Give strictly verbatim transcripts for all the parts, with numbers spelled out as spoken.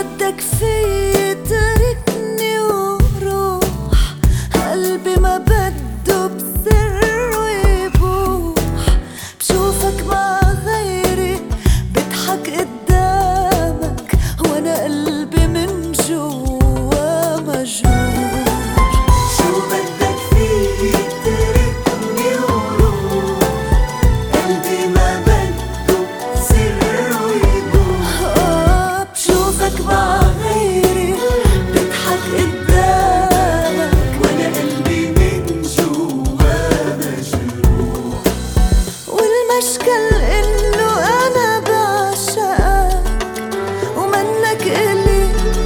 بدك في تركني وروح، قلبي ما بده بسر يبوح. بشوفك مع غيري بضحك قدامك، وانا قلبي من جوا مجروح. شو بدك في تركني وروح، قلبي ما بده سر يبوح. آه بشوفك مع غيري بضحك قدامك، وانا قلبي من جوا مجروح. والمشكل انه انا بعشقك، ومنك الي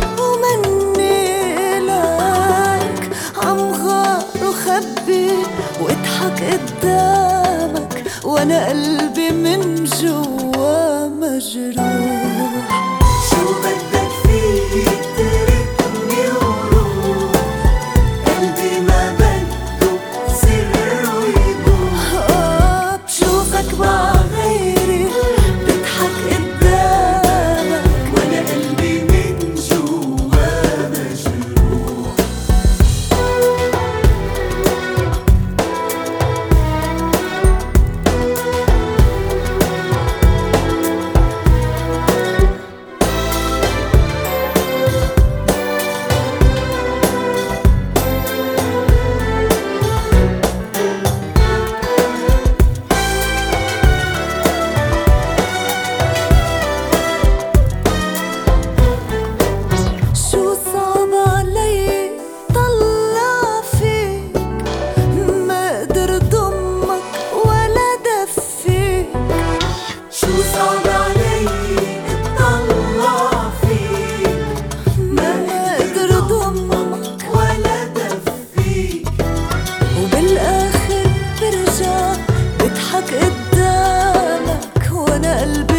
ومني الك. عم غار وخبي واضحك قدامك، وانا قلبي من جوا مجروح. شو بدك في تركني وروح، قلبي ما بده سر يبوح. آه بشوفك مع غيري بضحك قدامك، وانا قلبي من جوا مجروح. شو صعب علي طلع فيك، ما قدر ضمك ولا دفيك. شو صعب علي اطلع فيك، ما قدر ضمك ولا دفيك. وبالاخر برجع بضحك قدامك، وانا قلبي